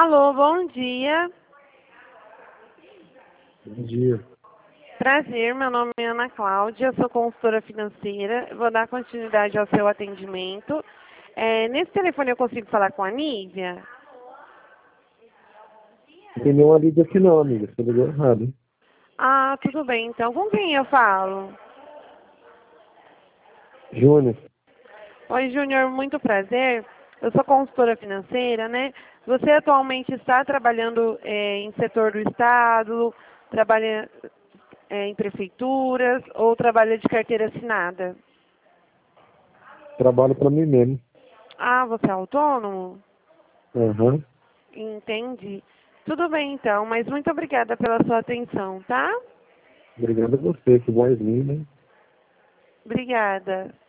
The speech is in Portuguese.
Alô, bom dia. Bom dia. Prazer, meu nome é Ana Cláudia, sou consultora financeira. Vou dar continuidade ao seu atendimento. Nesse telefone eu consigo falar com a Nívia? Não tem nenhuma liga aqui não, amiga. Você ligou errado, hein? Ah, tudo bem, então. Com quem eu falo? Júnior, Oi, Júnior, muito prazer. Eu sou consultora financeira, né? Você atualmente está trabalhando em setor do Estado, trabalha em prefeituras ou trabalha de carteira assinada? trabalho pra mim mesmo. Ah, você é autônomo? Aham. Entendi. Tudo bem, então, mas muito obrigada pela sua atenção, tá? Obrigado a você, que vozinho, né? Obrigada.